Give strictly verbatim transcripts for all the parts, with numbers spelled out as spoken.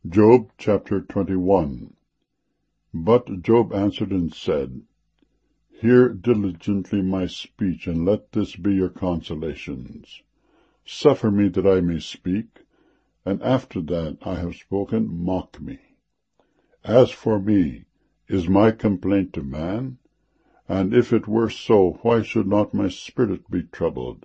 Job chapter twenty-one. But Job answered and said, Hear diligently my speech, and let this be your consolations. Suffer me that I may speak, and after that I have spoken, mock me. As for me, is my complaint to man? And if it were so, why should not my spirit be troubled?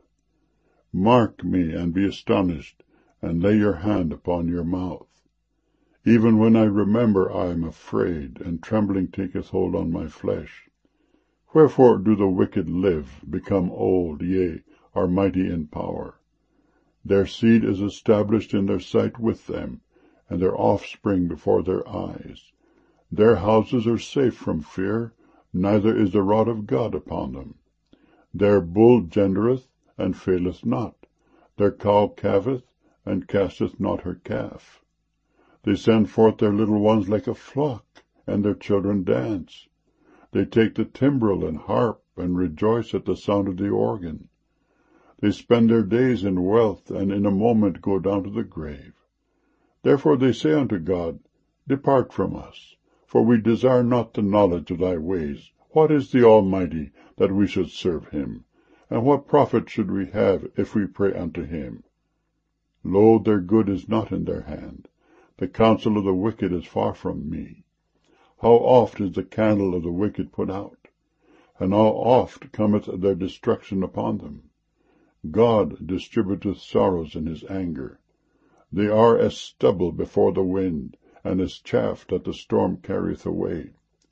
Mark me, and be astonished, and lay your hand upon your mouth. Even when I remember, I am afraid, and trembling taketh hold on my flesh. Wherefore do the wicked live, become old, yea, are mighty in power? Their seed is established in their sight with them, and their offspring before their eyes. Their houses are safe from fear, neither is the rod of God upon them. Their bull gendereth, and faileth not. Their cow calveth, and casteth not her calf. They send forth their little ones like a flock, and their children dance. They take the timbrel and harp, and rejoice at the sound of the organ. They spend their days in wealth, and in a moment go down to the grave. Therefore they say unto God, Depart from us, for we desire not the knowledge of thy ways. What is the Almighty, that we should serve him? And what profit should we have, if we pray unto him? Lo, their good is not in their hand. The counsel of the wicked is far from me. How oft is the candle of the wicked put out, and how oft cometh their destruction upon them? God distributeth sorrows in his anger. They are as stubble before the wind, and as chaff that the storm carrieth away.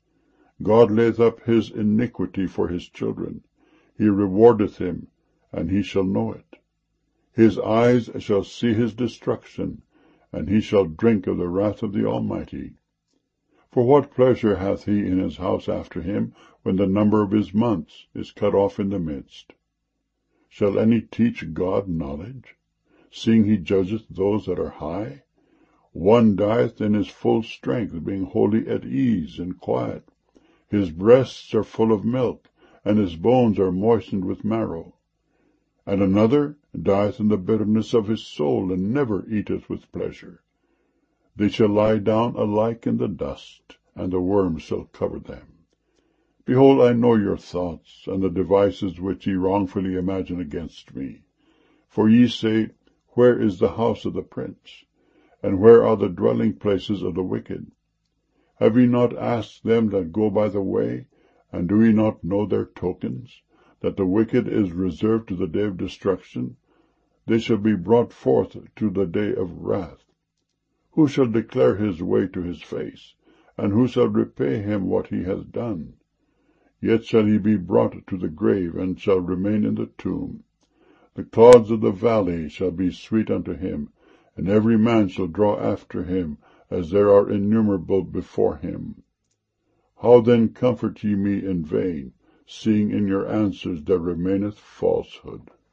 God layeth up his iniquity for his children. He rewardeth him, and he shall know it. His eyes shall see his destruction, and he shall drink of the wrath of the Almighty. For what pleasure hath he in his house after him, when the number of his months is cut off in the midst? Shall any teach God knowledge, seeing he judgeth those that are high? One dieth in his full strength, being wholly at ease and quiet. His breasts are full of milk, and his bones are moistened with marrow. And another dieth in the bitterness of his soul, and never eateth with pleasure. They shall lie down alike in the dust, and the worms shall cover them. Behold, I know your thoughts, and the devices which ye wrongfully imagine against me. For ye say, Where is the house of the prince? And where are the dwelling places of the wicked? Have ye not asked them that go by the way, and do ye not know their tokens, that the wicked is reserved to the day of destruction? They shall be brought forth to the day of wrath. Who shall declare his way to his face, and who shall repay him what he hath done? Yet shall he be brought to the grave, and shall remain in the tomb. The clods of the valley shall be sweet unto him, and every man shall draw after him, as there are innumerable before him. How then comfort ye me in vain, seeing in your answers there remaineth falsehood?